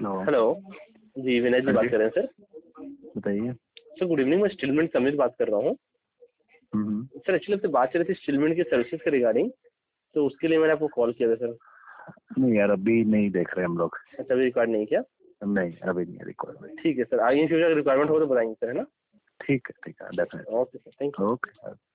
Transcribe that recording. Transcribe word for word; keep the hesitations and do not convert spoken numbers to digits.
Hello. जी विनय जी बात कर रहे हैं सर। बताइए। सर गुड इवनिंग, मैं स्टीलमेंट समीर बात कर रहा हूँ। हम्म। सर एक्चुअली आपसे बात चल रही थी स्टीलमेंट की सर्विसेज के रिगार्डिंग, तो उसके लिए मैंने आपको कॉल किया था सर। नहीं यार, अभी नहीं देख रहे हम लोग। अच्छा, अभी रिक्वायर्ड नहीं क्या? नहीं, अभी नहीं रिक्वायरमेंट। ठीक है सर, आगे इन फ्यूचर रिक्वायरमेंट हो तो बताएंगे सर, है ना? ठीक है, ठीक है, definitely. Okay sir, thank you. Okay.